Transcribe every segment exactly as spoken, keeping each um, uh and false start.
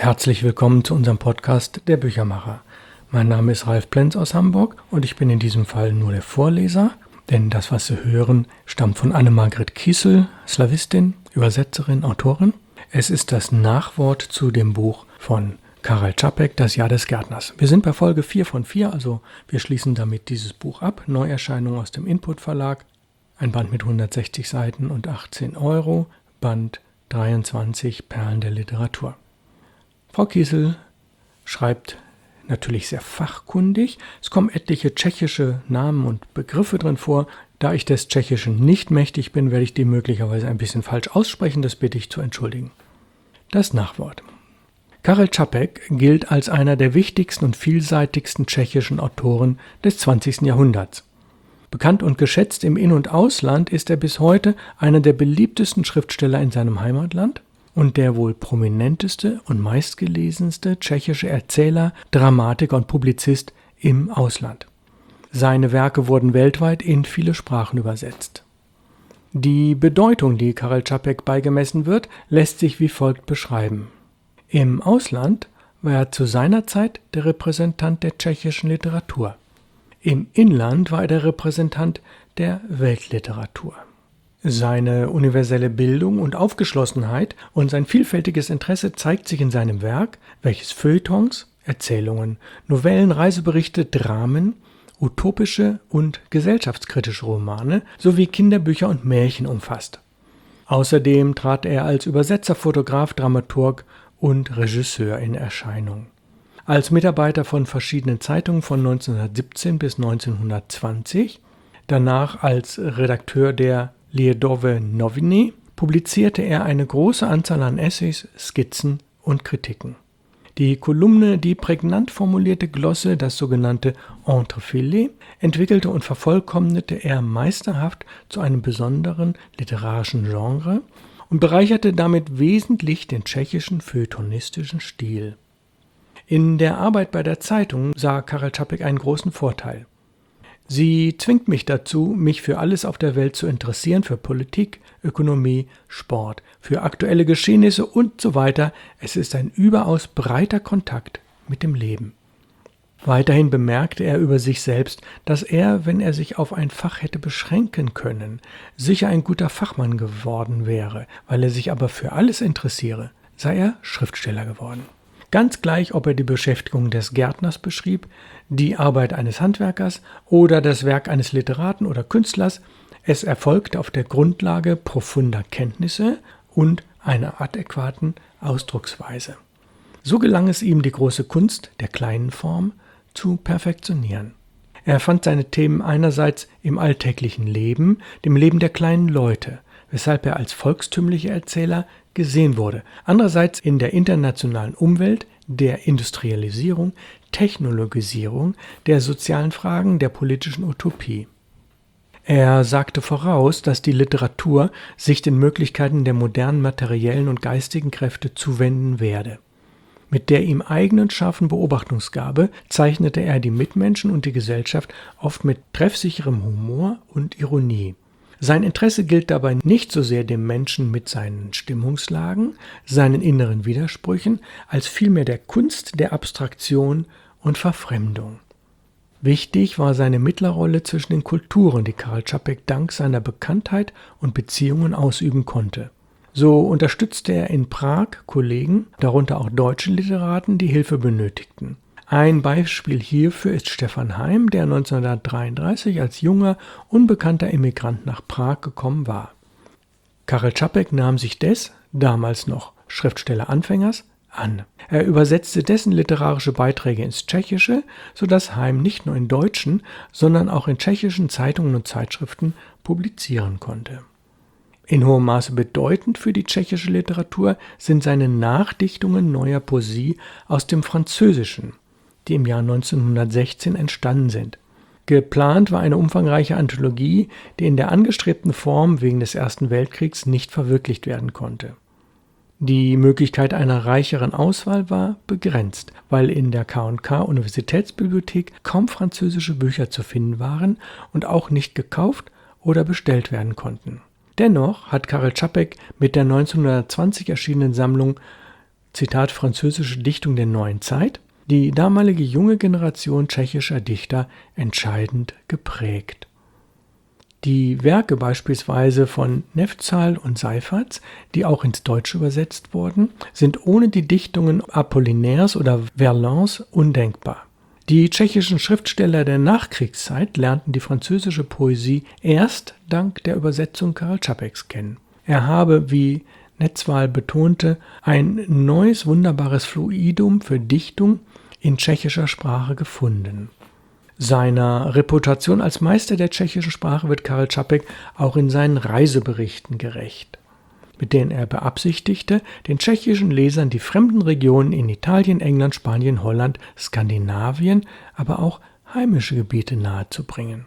Herzlich willkommen zu unserem Podcast Der Büchermacher. Mein Name ist Ralf Plenz aus Hamburg und ich bin in diesem Fall nur der Vorleser, denn das, was Sie hören, stammt von Anne-Margret Kiesel, Slawistin, Übersetzerin, Autorin. Es ist das Nachwort zu dem Buch von Karel Čapek, Das Jahr des Gärtners. Wir sind bei Folge vier von vier, also wir schließen damit dieses Buch ab. Neuerscheinung aus dem Input Verlag, ein Band mit hundertsechzig Seiten und achtzehn Euro, Band dreiundzwanzig, Perlen der Literatur. Frau Kiesel schreibt natürlich sehr fachkundig. Es kommen etliche tschechische Namen und Begriffe drin vor. Da ich des Tschechischen nicht mächtig bin, werde ich die möglicherweise ein bisschen falsch aussprechen. Das bitte ich zu entschuldigen. Das Nachwort. Karel Čapek gilt als einer der wichtigsten und vielseitigsten tschechischen Autoren des zwanzigsten Jahrhunderts. Bekannt und geschätzt im In- und Ausland ist er bis heute einer der beliebtesten Schriftsteller in seinem Heimatland und der wohl prominenteste und meistgelesenste tschechische Erzähler, Dramatiker und Publizist im Ausland. Seine Werke wurden weltweit in viele Sprachen übersetzt. Die Bedeutung, die Karel Čapek beigemessen wird, lässt sich wie folgt beschreiben. Im Ausland war er zu seiner Zeit der Repräsentant der tschechischen Literatur. Im Inland war er der Repräsentant der Weltliteratur. Seine universelle Bildung und Aufgeschlossenheit und sein vielfältiges Interesse zeigt sich in seinem Werk, welches Feuilletons, Erzählungen, Novellen, Reiseberichte, Dramen, utopische und gesellschaftskritische Romane sowie Kinderbücher und Märchen umfasst. Außerdem trat er als Übersetzer, Fotograf, Dramaturg und Regisseur in Erscheinung. Als Mitarbeiter von verschiedenen Zeitungen von neunzehnhundertsiebzehn bis neunzehnhundertzwanzig, danach als Redakteur der Lidové noviny, publizierte er eine große Anzahl an Essays, Skizzen und Kritiken. Die Kolumne, die prägnant formulierte Glosse, das sogenannte Entrefilet, entwickelte und vervollkommnete er meisterhaft zu einem besonderen literarischen Genre und bereicherte damit wesentlich den tschechischen feuilletonistischen Stil. In der Arbeit bei der Zeitung sah Karel Čapek einen großen Vorteil. Sie zwingt mich dazu, mich für alles auf der Welt zu interessieren, für Politik, Ökonomie, Sport, für aktuelle Geschehnisse und so weiter. Es ist ein überaus breiter Kontakt mit dem Leben. Weiterhin bemerkte er über sich selbst, dass er, wenn er sich auf ein Fach hätte beschränken können, sicher ein guter Fachmann geworden wäre. Weil er sich aber für alles interessiere, sei er Schriftsteller geworden. Ganz gleich, ob er die Beschäftigung des Gärtners beschrieb, die Arbeit eines Handwerkers oder das Werk eines Literaten oder Künstlers, es erfolgte auf der Grundlage profunder Kenntnisse und einer adäquaten Ausdrucksweise. So gelang es ihm, die große Kunst der kleinen Form zu perfektionieren. Er fand seine Themen einerseits im alltäglichen Leben, dem Leben der kleinen Leute, weshalb er als volkstümlicher Erzähler gesehen wurde. Andererseits in der internationalen Umwelt, der Industrialisierung, Technologisierung, der sozialen Fragen, der politischen Utopie. Er sagte voraus, dass die Literatur sich den Möglichkeiten der modernen materiellen und geistigen Kräfte zuwenden werde. Mit der ihm eigenen scharfen Beobachtungsgabe zeichnete er die Mitmenschen und die Gesellschaft oft mit treffsicherem Humor und Ironie. Sein Interesse gilt dabei nicht so sehr dem Menschen mit seinen Stimmungslagen, seinen inneren Widersprüchen, als vielmehr der Kunst der Abstraktion und Verfremdung. Wichtig war seine Mittlerrolle zwischen den Kulturen, die Karel Čapek dank seiner Bekanntheit und Beziehungen ausüben konnte. So unterstützte er in Prag Kollegen, darunter auch deutsche Literaten, die Hilfe benötigten. Ein Beispiel hierfür ist Stefan Heym, der neunzehnhundertdreiunddreißig als junger, unbekannter Emigrant nach Prag gekommen war. Karel Čapek nahm sich des, damals noch Schriftsteller-Anfängers, an. Er übersetzte dessen literarische Beiträge ins Tschechische, sodass Heym nicht nur in deutschen, sondern auch in tschechischen Zeitungen und Zeitschriften publizieren konnte. In hohem Maße bedeutend für die tschechische Literatur sind seine Nachdichtungen neuer Poesie aus dem Französischen, die im Jahr neunzehnhundertsechzehn entstanden sind. Geplant war eine umfangreiche Anthologie, die in der angestrebten Form wegen des Ersten Weltkriegs nicht verwirklicht werden konnte. Die Möglichkeit einer reicheren Auswahl war begrenzt, weil in der K und K Universitätsbibliothek kaum französische Bücher zu finden waren und auch nicht gekauft oder bestellt werden konnten. Dennoch hat Karel Čapek mit der neunzehnhundertzwanzig erschienenen Sammlung Zitat französische Dichtung der neuen Zeit, die damalige junge Generation tschechischer Dichter entscheidend geprägt. Die Werke beispielsweise von Neftschal und Seiferts, die auch ins Deutsche übersetzt wurden, sind ohne die Dichtungen Apollinaires oder Verlaines undenkbar. Die tschechischen Schriftsteller der Nachkriegszeit lernten die französische Poesie erst dank der Übersetzung Karel Čapeks kennen. Er habe, wie Netzval betonte, ein neues, wunderbares Fluidum für Dichtung in tschechischer Sprache gefunden. Seiner Reputation als Meister der tschechischen Sprache wird Karel Čapek auch in seinen Reiseberichten gerecht, mit denen er beabsichtigte, den tschechischen Lesern die fremden Regionen in Italien, England, Spanien, Holland, Skandinavien, aber auch heimische Gebiete nahezubringen.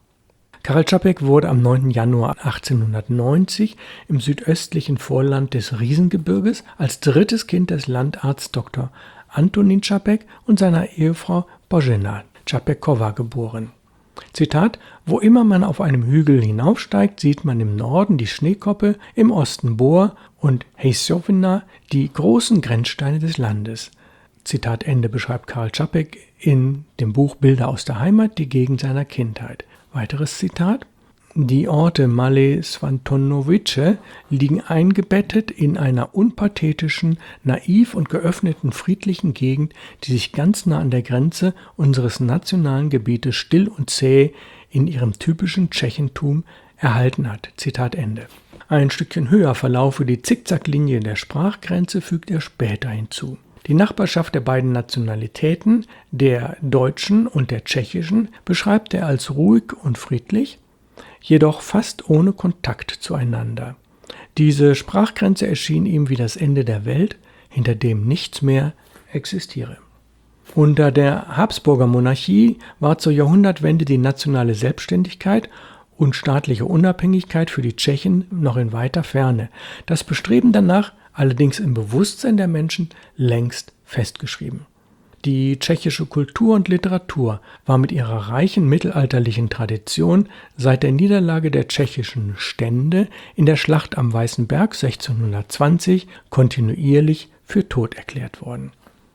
Karel Čapek wurde am neunten Januar achtzehnhundertneunzig im südöstlichen Vorland des Riesengebirges als drittes Kind des Landarztes Doktor Antonín Čapek und seiner Ehefrau Božena Čapekova geboren. Zitat: Wo immer man auf einem Hügel hinaufsteigt, sieht man im Norden die Schneekoppe, im Osten Bor und Hejsovina, die großen Grenzsteine des Landes. Zitat Ende beschreibt Karel Čapek in dem Buch Bilder aus der Heimat die Gegend seiner Kindheit. Weiteres Zitat: Die Orte Malé Svantonovice liegen eingebettet in einer unpathetischen, naiv und geöffneten, friedlichen Gegend, die sich ganz nah an der Grenze unseres nationalen Gebietes still und zäh in ihrem typischen Tschechentum erhalten hat. Zitat Ende. Ein Stückchen höher verlaufe die Zickzacklinie der Sprachgrenze, fügt er später hinzu. Die Nachbarschaft der beiden Nationalitäten, der deutschen und der tschechischen, beschreibt er als ruhig und friedlich, jedoch fast ohne Kontakt zueinander. Diese Sprachgrenze erschien ihm wie das Ende der Welt, hinter dem nichts mehr existiere. Unter der Habsburger Monarchie war zur Jahrhundertwende die nationale Selbstständigkeit und staatliche Unabhängigkeit für die Tschechen noch in weiter Ferne. Das Bestreben danach allerdings im Bewusstsein der Menschen längst festgeschrieben. Die tschechische Kultur und Literatur war mit ihrer reichen mittelalterlichen Tradition seit der Niederlage der tschechischen Stände in der Schlacht am Weißen Berg sechzehnhundertzwanzig kontinuierlich für tot erklärt worden.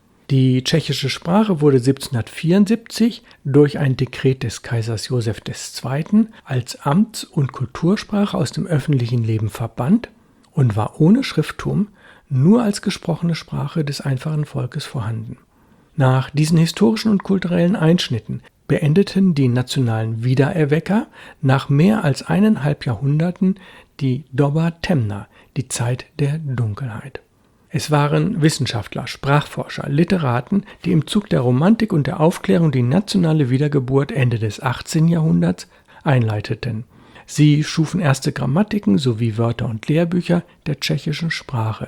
Die tschechische Sprache wurde siebzehnhundertvierundsiebzig durch ein Dekret des Kaisers Josef der Zweite. als Amts- und Kultursprache aus dem öffentlichen Leben verbannt und war ohne Schrifttum nur als gesprochene Sprache des einfachen Volkes vorhanden. Nach diesen historischen und kulturellen Einschnitten beendeten die nationalen Wiedererwecker nach mehr als eineinhalb Jahrhunderten die Doba Temna, die Zeit der Dunkelheit. Es waren Wissenschaftler, Sprachforscher, Literaten, die im Zug der Romantik und der Aufklärung die nationale Wiedergeburt Ende des achtzehnten Jahrhunderts einleiteten. Sie schufen erste Grammatiken sowie Wörter und Lehrbücher der tschechischen Sprache.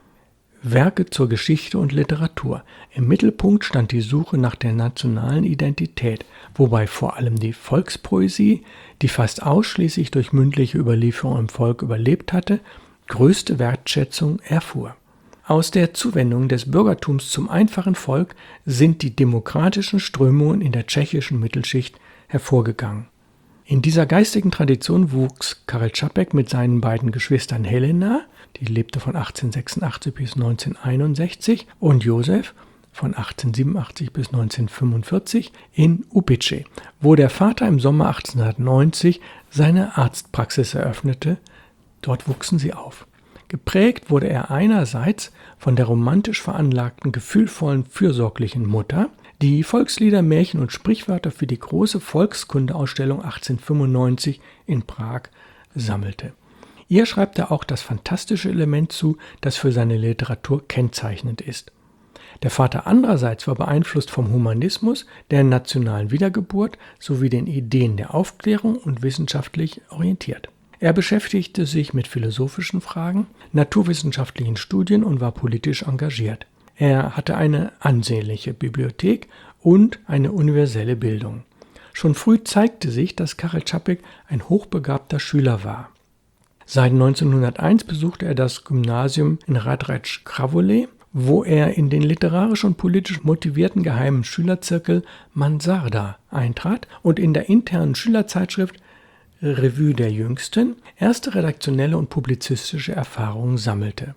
Werke zur Geschichte und Literatur. Im Mittelpunkt stand die Suche nach der nationalen Identität, wobei vor allem die Volkspoesie, die fast ausschließlich durch mündliche Überlieferung im Volk überlebt hatte, größte Wertschätzung erfuhr. Aus der Zuwendung des Bürgertums zum einfachen Volk sind die demokratischen Strömungen in der tschechischen Mittelschicht hervorgegangen. In dieser geistigen Tradition wuchs Karel Čapek mit seinen beiden Geschwistern Helena, die lebte von achtzehnhundertsechsundachtzig bis neunzehnhunderteinundsechzig, und Josef von achtzehnhundertsiebenundachtzig bis neunzehnhundertfünfundvierzig in Úpice, wo der Vater im Sommer achtzehnhundertneunzig seine Arztpraxis eröffnete. Dort wuchsen sie auf. Geprägt wurde er einerseits von der romantisch veranlagten, gefühlvollen, fürsorglichen Mutter, die Volkslieder, Märchen und Sprichwörter für die große Volkskundeausstellung achtzehnhundertfünfundneunzig in Prag sammelte. Ihr schreibt er auch das fantastische Element zu, das für seine Literatur kennzeichnend ist. Der Vater andererseits war beeinflusst vom Humanismus, der nationalen Wiedergeburt sowie den Ideen der Aufklärung und wissenschaftlich orientiert. Er beschäftigte sich mit philosophischen Fragen, naturwissenschaftlichen Studien und war politisch engagiert. Er hatte eine ansehnliche Bibliothek und eine universelle Bildung. Schon früh zeigte sich, dass Karel Čapek ein hochbegabter Schüler war. Seit neunzehnhunderteins besuchte er das Gymnasium in Hradec Králové, wo er in den literarisch und politisch motivierten geheimen Schülerzirkel Mansarda eintrat und in der internen Schülerzeitschrift Revue der Jüngsten erste redaktionelle und publizistische Erfahrungen sammelte.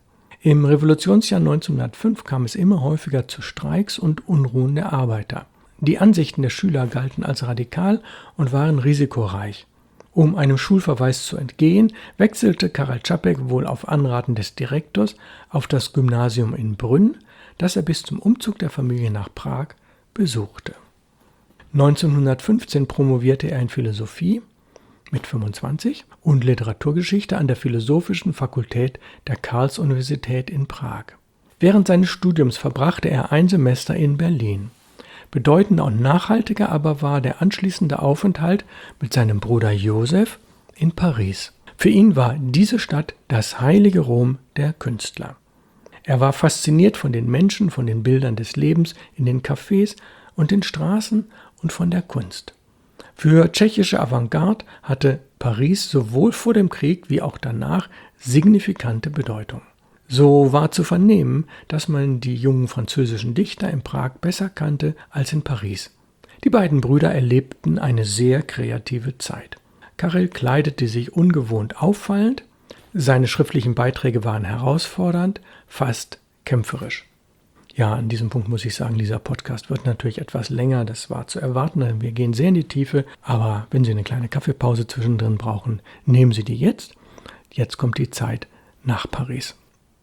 Im Revolutionsjahr neunzehnhundertfünf kam es immer häufiger zu Streiks und Unruhen der Arbeiter. Die Ansichten der Schüler galten als radikal und waren risikoreich. Um einem Schulverweis zu entgehen, wechselte Karel Čapek wohl auf Anraten des Direktors auf das Gymnasium in Brünn, das er bis zum Umzug der Familie nach Prag besuchte. neunzehnhundertfünfzehn promovierte er in Philosophie mit fünfundzwanzig und Literaturgeschichte an der Philosophischen Fakultät der Karls-Universität in Prag. Während seines Studiums verbrachte er ein Semester in Berlin. Bedeutender und nachhaltiger aber war der anschließende Aufenthalt mit seinem Bruder Josef in Paris. Für ihn war diese Stadt das heilige Rom der Künstler. Er war fasziniert von den Menschen, von den Bildern des Lebens in den Cafés und den Straßen und von der Kunst. Für tschechische Avantgarde hatte Paris sowohl vor dem Krieg wie auch danach signifikante Bedeutung. So war zu vernehmen, dass man die jungen französischen Dichter in Prag besser kannte als in Paris. Die beiden Brüder erlebten eine sehr kreative Zeit. Karel kleidete sich ungewohnt auffallend, seine schriftlichen Beiträge waren herausfordernd, fast kämpferisch. Ja, an diesem Punkt muss ich sagen, dieser Podcast wird natürlich etwas länger, das war zu erwarten, denn wir gehen sehr in die Tiefe, aber wenn Sie eine kleine Kaffeepause zwischendrin brauchen, nehmen Sie die jetzt. Jetzt kommt die Zeit nach Paris.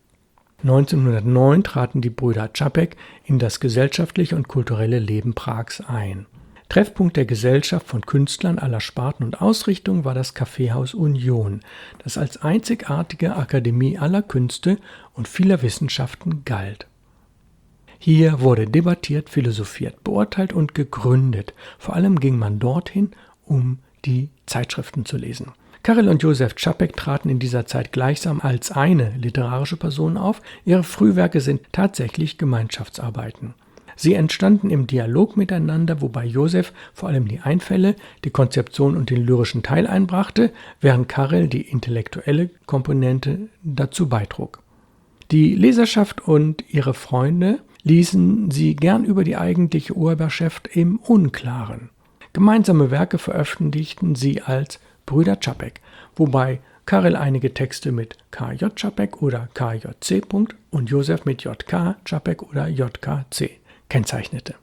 neunzehnhundertneun traten die Brüder Čapek in das gesellschaftliche und kulturelle Leben Prags ein. Treffpunkt der Gesellschaft von Künstlern aller Sparten und Ausrichtungen war das Kaffeehaus Union, das als einzigartige Akademie aller Künste und vieler Wissenschaften galt. Hier wurde debattiert, philosophiert, beurteilt und gegründet. Vor allem ging man dorthin, um die Zeitschriften zu lesen. Karel und Josef Čapek traten in dieser Zeit gleichsam als eine literarische Person auf. Ihre Frühwerke sind tatsächlich Gemeinschaftsarbeiten. Sie entstanden im Dialog miteinander, wobei Josef vor allem die Einfälle, die Konzeption und den lyrischen Teil einbrachte, während Karel die intellektuelle Komponente dazu beitrug. Die Leserschaft und ihre Freunde ließen sie gern über die eigentliche Urheberschaft im Unklaren. Gemeinsame Werke veröffentlichten sie als Brüder Čapek, wobei Karel einige Texte mit K J Čapek oder K J C. und Josef mit J K Čapek oder J K C. kennzeichnete.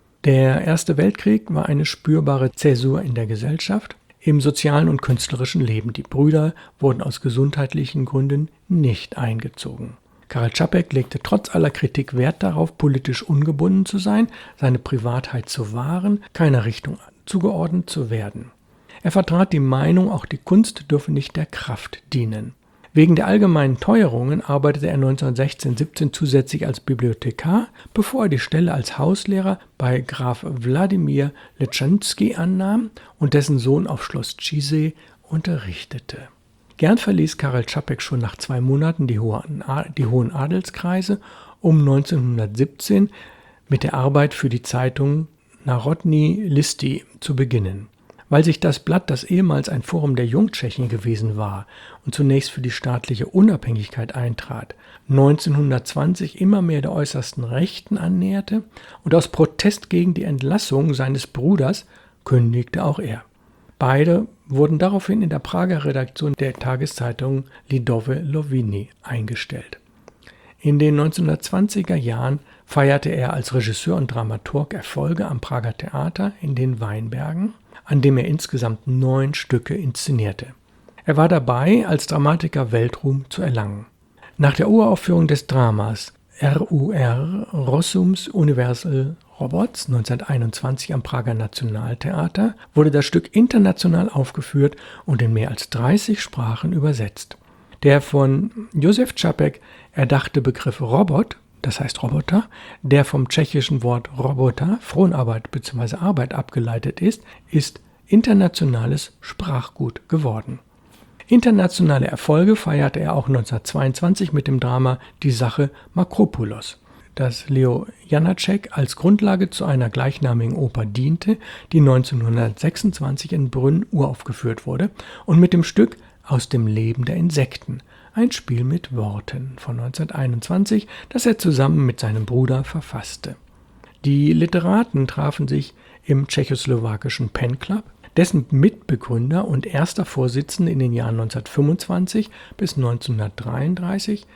Der Erste Weltkrieg war eine spürbare Zäsur in der Gesellschaft, im sozialen und künstlerischen Leben. Die Brüder wurden aus gesundheitlichen Gründen nicht eingezogen. Karel Čapek legte trotz aller Kritik Wert darauf, politisch ungebunden zu sein, seine Privatheit zu wahren, keiner Richtung zugeordnet zu werden. Er vertrat die Meinung, auch die Kunst dürfe nicht der Kraft dienen. Wegen der allgemeinen Teuerungen arbeitete er neunzehnhundertsechzehn siebzehn zusätzlich als Bibliothekar, bevor er die Stelle als Hauslehrer bei Graf Wladimir Leczański annahm und dessen Sohn auf Schloss Čízy unterrichtete. Gern verließ Karel Čapek schon nach zwei Monaten die hohen, die hohen Adelskreise, um neunzehnhundertsiebzehn mit der Arbeit für die Zeitung Národní listy zu beginnen. Weil sich das Blatt, das ehemals ein Forum der Jungtschechen gewesen war und zunächst für die staatliche Unabhängigkeit eintrat, neunzehnhundertzwanzig immer mehr der äußersten Rechten annäherte und aus Protest gegen die Entlassung seines Bruders kündigte auch er. Beide wurden daraufhin in der Prager Redaktion der Tageszeitung Lidové noviny eingestellt. In den neunzehnhundertzwanziger Jahren feierte er als Regisseur und Dramaturg Erfolge am Prager Theater in den Weinbergen, an dem er insgesamt neun Stücke inszenierte. Er war dabei, als Dramatiker Weltruhm zu erlangen. Nach der Uraufführung des Dramas R U R Rossums Universal Robots neunzehnhunderteinundzwanzig am Prager Nationaltheater wurde das Stück international aufgeführt und in mehr als dreißig Sprachen übersetzt. Der von Josef Čapek erdachte Begriff Robot, das heißt Roboter, der vom tschechischen Wort Robota, Fronarbeit bzw. Arbeit abgeleitet ist, ist internationales Sprachgut geworden. Internationale Erfolge feierte er auch neunzehnhundertzweiundzwanzig mit dem Drama Die Sache Makropoulos, das Leo Janáček als Grundlage zu einer gleichnamigen Oper diente, die neunzehnhundertsechsundzwanzig in Brünn uraufgeführt wurde, und mit dem Stück Aus dem Leben der Insekten, ein Spiel mit Worten von neunzehnhunderteinundzwanzig, das er zusammen mit seinem Bruder verfasste. Die Literaten trafen sich im tschechoslowakischen Pen Club, dessen Mitbegründer und erster Vorsitzender in den Jahren neunzehnhundertfünfundzwanzig bis neunzehnhundertdreiunddreißig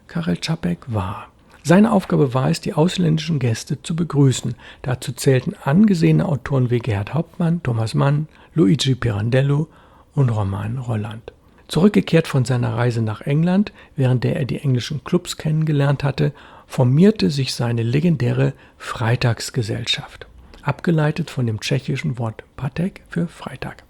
Karel Čapek war. Seine Aufgabe war es, die ausländischen Gäste zu begrüßen. Dazu zählten angesehene Autoren wie Gerhard Hauptmann, Thomas Mann, Luigi Pirandello und Roman Rolland. Zurückgekehrt von seiner Reise nach England, während der er die englischen Clubs kennengelernt hatte, formierte sich seine legendäre Freitagsgesellschaft, abgeleitet von dem tschechischen Wort Pátek für Freitag.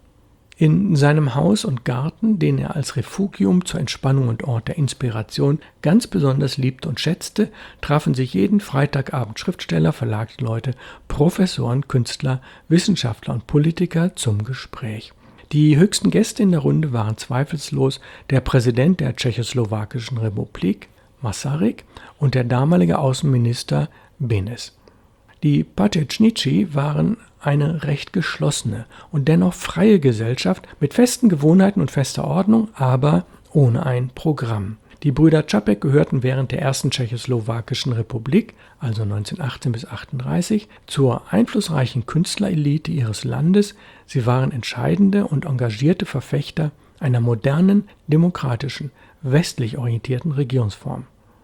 In seinem Haus und Garten, den er als Refugium zur Entspannung und Ort der Inspiration ganz besonders liebte und schätzte, trafen sich jeden Freitagabend Schriftsteller, Verlagsleute, Professoren, Künstler, Wissenschaftler und Politiker zum Gespräch. Die höchsten Gäste in der Runde waren zweifellos der Präsident der Tschechoslowakischen Republik, Masaryk, und der damalige Außenminister Benes. Die Pačetnici waren eine recht geschlossene und dennoch freie Gesellschaft mit festen Gewohnheiten und fester Ordnung, aber ohne ein Programm. Die Brüder Čapek gehörten während der ersten Tschechoslowakischen Republik, also neunzehnhundertachtzehn bis achtunddreißig, zur einflussreichen Künstlerelite ihres Landes. Sie waren entscheidende und engagierte Verfechter einer modernen, demokratischen, westlich orientierten Regierungsform.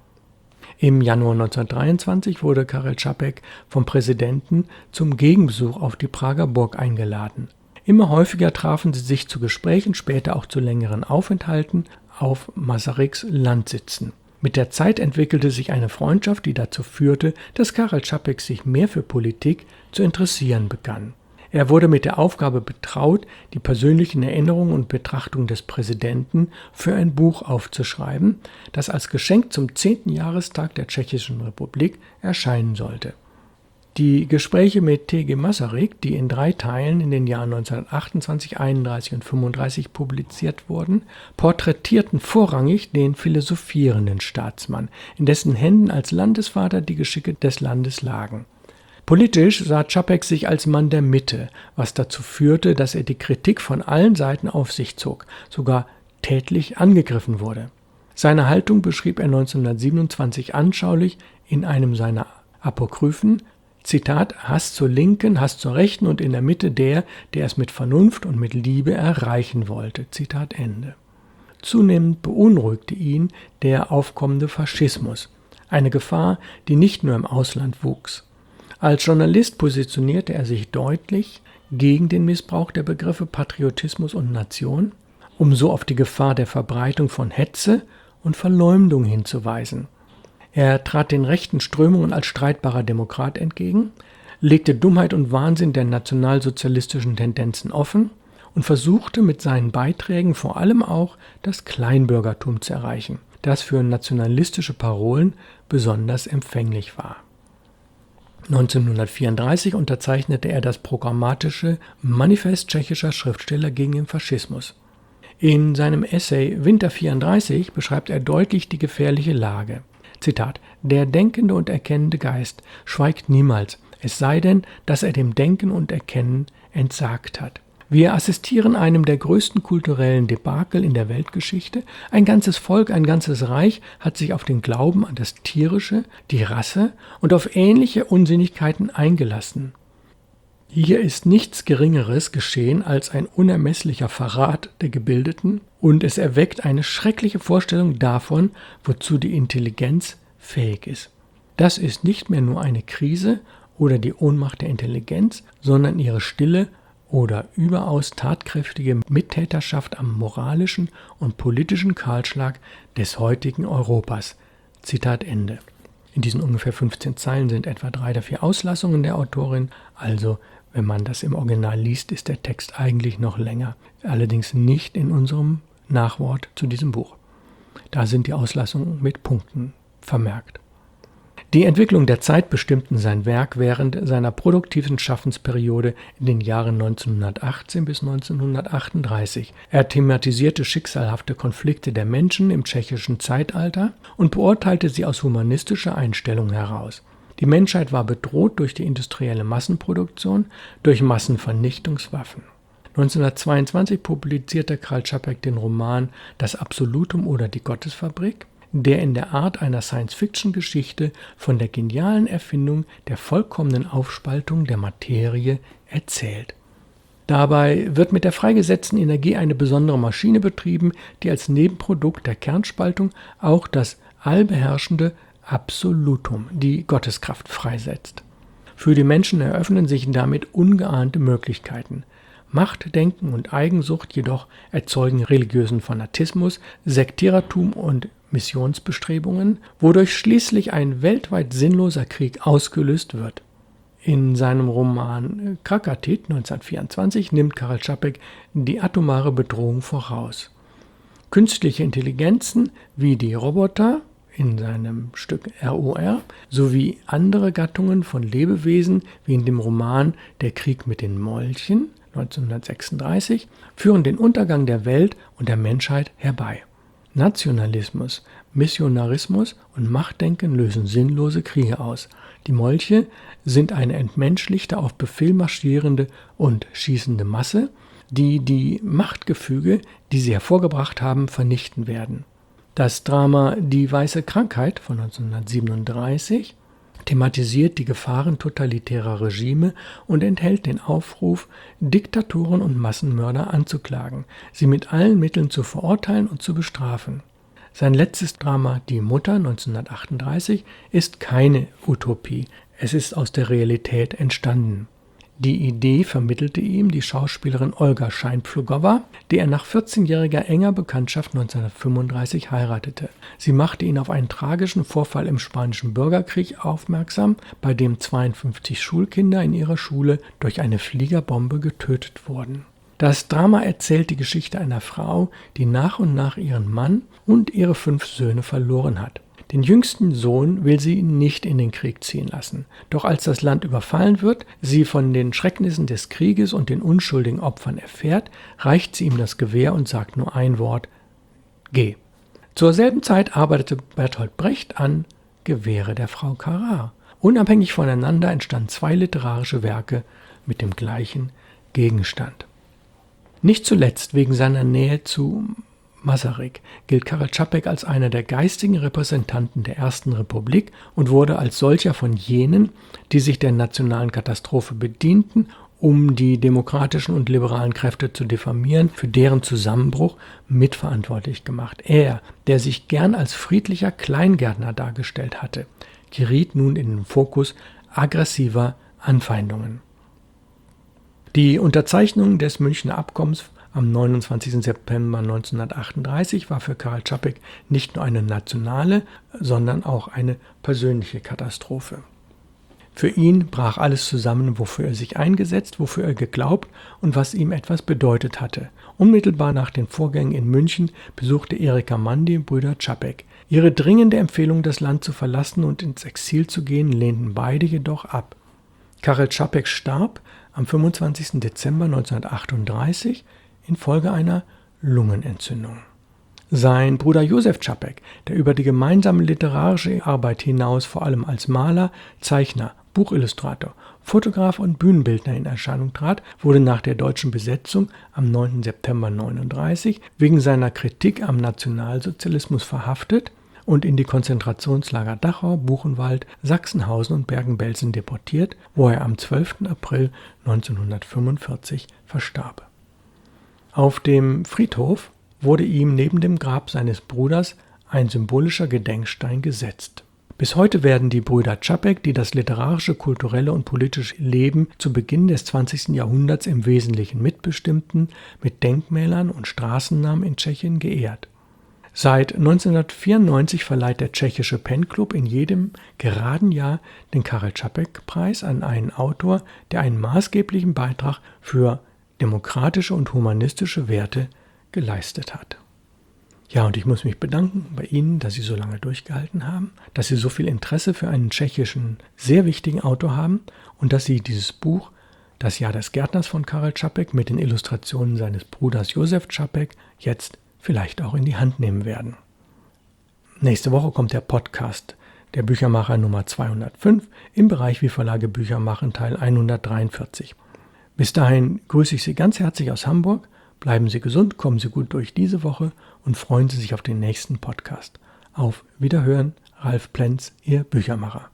Im Januar neunzehnhundertdreiundzwanzig wurde Karel Čapek vom Präsidenten zum Gegenbesuch auf die Prager Burg eingeladen. Immer häufiger trafen sie sich zu Gesprächen, später auch zu längeren Aufenthalten auf Masaryks Landsitzen. Mit der Zeit entwickelte sich eine Freundschaft, die dazu führte, dass Karel Čapek sich mehr für Politik zu interessieren begann. Er wurde mit der Aufgabe betraut, die persönlichen Erinnerungen und Betrachtungen des Präsidenten für ein Buch aufzuschreiben, das als Geschenk zum zehnten Jahrestag der Tschechischen Republik erscheinen sollte. Die Gespräche mit T G Masaryk, die in drei Teilen in den Jahren neunzehnhundertachtundzwanzig, einunddreißig und fünfunddreißig publiziert wurden, porträtierten vorrangig den philosophierenden Staatsmann, in dessen Händen als Landesvater die Geschicke des Landes lagen. Politisch sah Čapek sich als Mann der Mitte, was dazu führte, dass er die Kritik von allen Seiten auf sich zog, sogar tätlich angegriffen wurde. Seine Haltung beschrieb er neunzehnhundertsiebenundzwanzig anschaulich in einem seiner Apokryphen, Zitat, Hass zur Linken, Hass zur Rechten und in der Mitte der, der es mit Vernunft und mit Liebe erreichen wollte. Zitat Ende. Zunehmend beunruhigte ihn der aufkommende Faschismus, eine Gefahr, die nicht nur im Ausland wuchs. Als Journalist positionierte er sich deutlich gegen den Missbrauch der Begriffe Patriotismus und Nation, um so auf die Gefahr der Verbreitung von Hetze und Verleumdung hinzuweisen. Er trat den rechten Strömungen als streitbarer Demokrat entgegen, legte Dummheit und Wahnsinn der nationalsozialistischen Tendenzen offen und versuchte mit seinen Beiträgen vor allem auch das Kleinbürgertum zu erreichen, das für nationalistische Parolen besonders empfänglich war. neunzehnhundertvierunddreißig unterzeichnete er das programmatische Manifest tschechischer Schriftsteller gegen den Faschismus. In seinem Essay Winter vierunddreißig beschreibt er deutlich die gefährliche Lage. Zitat: Der denkende und erkennende Geist schweigt niemals, es sei denn, dass er dem Denken und Erkennen entsagt hat. Wir assistieren einem der größten kulturellen Debakel in der Weltgeschichte. Ein ganzes Volk, ein ganzes Reich hat sich auf den Glauben an das Tierische, die Rasse und auf ähnliche Unsinnigkeiten eingelassen. Hier ist nichts Geringeres geschehen als ein unermesslicher Verrat der Gebildeten und es erweckt eine schreckliche Vorstellung davon, wozu die Intelligenz fähig ist. Das ist nicht mehr nur eine Krise oder die Ohnmacht der Intelligenz, sondern ihre stille oder überaus tatkräftige Mittäterschaft am moralischen und politischen Kahlschlag des heutigen Europas. Zitat Ende. In diesen ungefähr fünfzehn Zeilen sind etwa drei oder vier Auslassungen der Autorin, also wenn man das im Original liest, ist der Text eigentlich noch länger, allerdings nicht in unserem Nachwort zu diesem Buch. Da sind die Auslassungen mit Punkten vermerkt. Die Entwicklung der Zeit bestimmten sein Werk während seiner produktiven Schaffensperiode in den Jahren neunzehnhundertachtzehn bis neunzehnhundertachtunddreißig. Er thematisierte schicksalhafte Konflikte der Menschen im tschechischen Zeitalter und beurteilte sie aus humanistischer Einstellung heraus. Die Menschheit war bedroht durch die industrielle Massenproduktion, durch Massenvernichtungswaffen. neunzehnhundertzweiundzwanzig publizierte Karel Čapek den Roman Das Absolutum oder die Gottesfabrik, der in der Art einer Science-Fiction-Geschichte von der genialen Erfindung der vollkommenen Aufspaltung der Materie erzählt. Dabei wird mit der freigesetzten Energie eine besondere Maschine betrieben, die als Nebenprodukt der Kernspaltung auch das allbeherrschende Absolutum, die Gotteskraft freisetzt. Für die Menschen eröffnen sich damit ungeahnte Möglichkeiten. Machtdenken und Eigensucht jedoch erzeugen religiösen Fanatismus, Sektierertum und Missionsbestrebungen, wodurch schließlich ein weltweit sinnloser Krieg ausgelöst wird. In seinem Roman Krakatit neunzehnhundertvierundzwanzig nimmt Karel Čapek die atomare Bedrohung voraus. Künstliche Intelligenzen wie die Roboter in seinem Stück R O R sowie andere Gattungen von Lebewesen wie in dem Roman Der Krieg mit den Molchen neunzehnhundertsechsunddreißig führen den Untergang der Welt und der Menschheit herbei. Nationalismus, Missionarismus und Machtdenken lösen sinnlose Kriege aus. Die Molche sind eine entmenschlichte, auf Befehl marschierende und schießende Masse, die die Machtgefüge, die sie hervorgebracht haben, vernichten werden. Das Drama Die weiße Krankheit von neunzehnhundertsiebenunddreißig thematisiert die Gefahren totalitärer Regime und enthält den Aufruf, Diktatoren und Massenmörder anzuklagen, sie mit allen Mitteln zu verurteilen und zu bestrafen. Sein letztes Drama Die Mutter neunzehnhundertachtunddreißig ist keine Utopie, es ist aus der Realität entstanden. Die Idee vermittelte ihm die Schauspielerin Olga Scheinpflugowa, die er nach vierzehnjähriger enger Bekanntschaft neunzehnhundertfünfunddreißig heiratete. Sie machte ihn auf einen tragischen Vorfall im Spanischen Bürgerkrieg aufmerksam, bei dem zweiundfünfzig Schulkinder in ihrer Schule durch eine Fliegerbombe getötet wurden. Das Drama erzählt die Geschichte einer Frau, die nach und nach ihren Mann und ihre fünf Söhne verloren hat. Den jüngsten Sohn will sie nicht in den Krieg ziehen lassen. Doch als das Land überfallen wird, sie von den Schrecknissen des Krieges und den unschuldigen Opfern erfährt, reicht sie ihm das Gewehr und sagt nur ein Wort: Geh. Zur selben Zeit arbeitete Bertolt Brecht an Gewehre der Frau Carrard. Unabhängig voneinander entstanden zwei literarische Werke mit dem gleichen Gegenstand. Nicht zuletzt wegen seiner Nähe zu Masaryk gilt Karel Čapek als einer der geistigen Repräsentanten der Ersten Republik und wurde als solcher von jenen, die sich der nationalen Katastrophe bedienten, um die demokratischen und liberalen Kräfte zu diffamieren, für deren Zusammenbruch mitverantwortlich gemacht. Er, der sich gern als friedlicher Kleingärtner dargestellt hatte, geriet nun in den Fokus aggressiver Anfeindungen. Die Unterzeichnung des Münchner Abkommens am neunundzwanzigsten September neunzehnhundertachtunddreißig war für Karel Čapek nicht nur eine nationale, sondern auch eine persönliche Katastrophe. Für ihn brach alles zusammen, wofür er sich eingesetzt, wofür er geglaubt und was ihm etwas bedeutet hatte. Unmittelbar nach den Vorgängen in München besuchte Erika Mann die Brüder Čapek. Ihre dringende Empfehlung, das Land zu verlassen und ins Exil zu gehen, lehnten beide jedoch ab. Karel Čapek starb am fünfundzwanzigsten Dezember neunzehnhundertachtunddreißig infolge einer Lungenentzündung. Sein Bruder Josef Čapek, der über die gemeinsame literarische Arbeit hinaus vor allem als Maler, Zeichner, Buchillustrator, Fotograf und Bühnenbildner in Erscheinung trat, wurde nach der deutschen Besetzung am neunten September neunzehnhundertneununddreißig wegen seiner Kritik am Nationalsozialismus verhaftet und in die Konzentrationslager Dachau, Buchenwald, Sachsenhausen und Bergen-Belsen deportiert, wo er am zwölften April neunzehnhundertfünfundvierzig verstarb. Auf dem Friedhof wurde ihm neben dem Grab seines Bruders ein symbolischer Gedenkstein gesetzt. Bis heute werden die Brüder Čapek, die das literarische, kulturelle und politische Leben zu Beginn des zwanzigsten Jahrhunderts im Wesentlichen mitbestimmten, mit Denkmälern und Straßennamen in Tschechien geehrt. Seit neunzehnhundertvierundneunzig verleiht der tschechische Pen-Club in jedem geraden Jahr den Karel Čapek-Preis an einen Autor, der einen maßgeblichen Beitrag für demokratische und humanistische Werte geleistet hat. Ja, und ich muss mich bedanken bei Ihnen, dass Sie so lange durchgehalten haben, dass Sie so viel Interesse für einen tschechischen, sehr wichtigen Autor haben und dass Sie dieses Buch, Das Jahr des Gärtners von Karel Čapek mit den Illustrationen seines Bruders Josef Čapek, jetzt vielleicht auch in die Hand nehmen werden. Nächste Woche kommt der Podcast der Büchermacher Nummer zweihundertfünf im Bereich Wie Verlage Bücher machen, Teil hundertdreiundvierzig. Bis dahin grüße ich Sie ganz herzlich aus Hamburg. Bleiben Sie gesund, kommen Sie gut durch diese Woche und freuen Sie sich auf den nächsten Podcast. Auf Wiederhören, Ralf Plenz, Ihr Büchermacher.